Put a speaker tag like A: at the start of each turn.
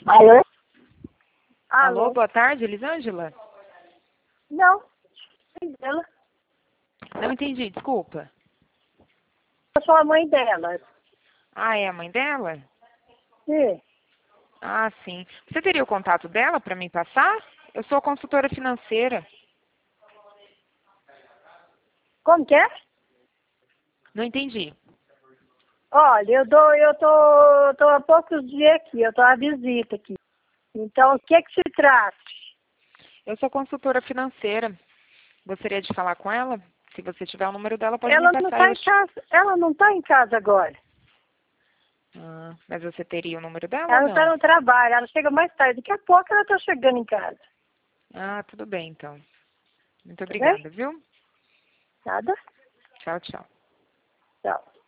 A: Alô?
B: Alô, boa tarde, Elisângela?
A: Não. Mãe dela.
B: Não entendi, desculpa.
A: Eu sou a mãe dela.
B: Ah, é a mãe dela?
A: Sim.
B: Ah, sim. Você teria o contato dela para me passar? Eu sou consultora financeira.
A: Como que é?
B: Não entendi.
A: Olha, eu tô há poucos dias aqui, eu tô à visita aqui. Então, o que se trata?
B: Eu sou consultora financeira. Gostaria de falar com ela? Se você tiver o número dela, pode me
A: Ela não
B: passar.
A: tá em casa, ela não tá em casa agora.
B: Ah, mas você teria o número dela ou
A: Ela tá
B: não?
A: no trabalho, ela chega mais tarde. Daqui a pouco ela tá chegando em casa.
B: Ah, tudo bem, então. Muito
A: Tá bem?
B: obrigada, viu?
A: Nada?
B: Tchau, tchau.
A: Tchau.